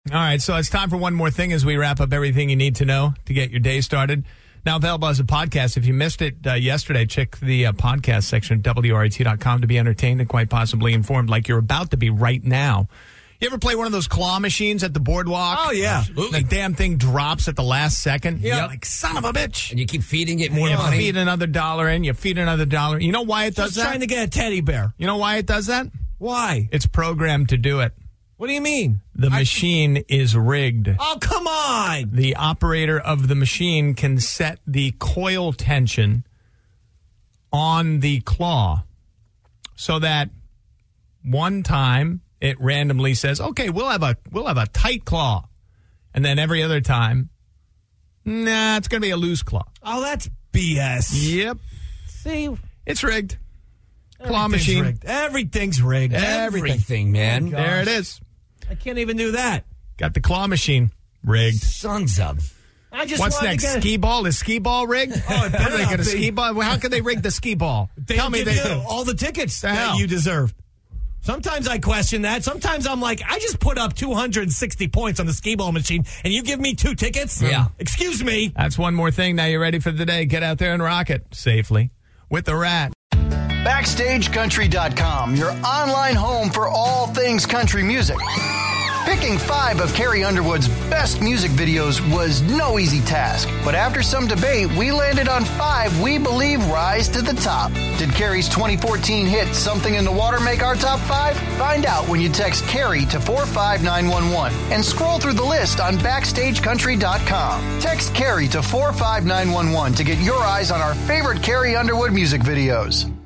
All right, so it's time for one more thing as we wrap up everything you need to know to get your day started. Now available as a podcast. If you missed it yesterday, check the podcast section at WRIT.com to be entertained and quite possibly informed like you're about to be right now. You ever play one of those claw machines at the boardwalk? Oh, yeah. The damn thing drops at the last second. Yeah. You're like, son of a bitch. And you keep feeding it more You money. feed another $1 in, you feed another $1. You know why it does Just that? trying to get a teddy bear. You know why it does that? Why? It's programmed to do it. What do you mean? The machine is rigged. Oh, come on. The operator of the machine can set the coil tension on the claw so that one time it randomly says, okay, we'll have a tight claw. And then every other time, nah, it's going to be a loose claw. Oh, that's BS. Yep. See? It's rigged. Claw Everything's machine. rigged. Everything's rigged. Everything, man. There it is. I can't even do that. Got the claw machine rigged. Sons of. I just What's wanted next? to get Skee ball? Is skee ball rigged? Oh, it better How do they not get a be. skee ball? Well, how can they rig the skee ball? They'll give you all the tickets The that hell? you deserved. Sometimes I question that. Sometimes I'm like, I just put up 260 points on the skee ball machine, and you give me 2 tickets? Yeah. Excuse me. That's one more thing. Now you're ready for the day. Get out there and rock it safely with the Rat. BackstageCountry.com, your online home for all things country music. Picking 5 of Carrie Underwood's best music videos was no easy task. But after some debate, we landed on 5 we believe rise to the top. Did Carrie's 2014 hit Something in the Water make our top 5? Find out when you text Carrie to 45911 and scroll through the list on BackstageCountry.com. Text Carrie to 45911 to get your eyes on our favorite Carrie Underwood music videos.